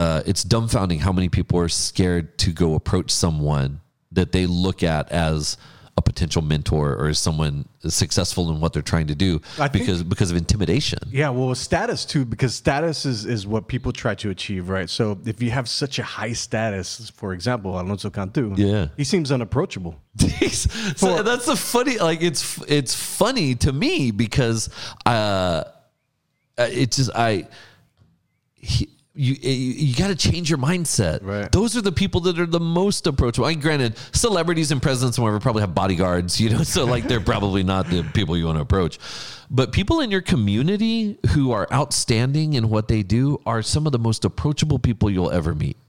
it's dumbfounding how many people are scared to go approach someone that they look at as a potential mentor or as someone successful in what they're trying to do because of intimidation. Yeah, well, status too, because status is what people try to achieve, right? So if you have such a high status, for example, Alonso Cantu, he seems unapproachable. So that's the funny, like it's funny to me because it's just you got to change your mindset. Right. Those are the people that are the most approachable. I mean, granted, celebrities and presidents and whatever probably have bodyguards, so like they're probably not the people you want to approach. But people in your community who are outstanding in what they do are some of the most approachable people you'll ever meet.